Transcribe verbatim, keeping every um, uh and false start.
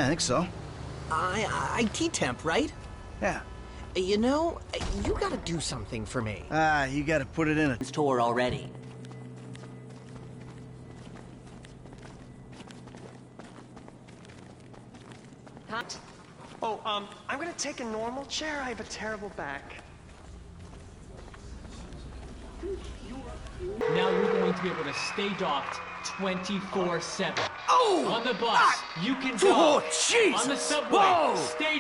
I think so. I, I T-temp, right? Yeah. You know, you gotta do something for me. Ah, you gotta put it in a... Tour already. Hot. Oh, um, I'm gonna take a normal chair. I have a terrible back. Now you're going to be able to stay docked twenty-four seven. Oh! On the bus, Ah! you can go. Oh, Jesus! On the subway, Whoa! stay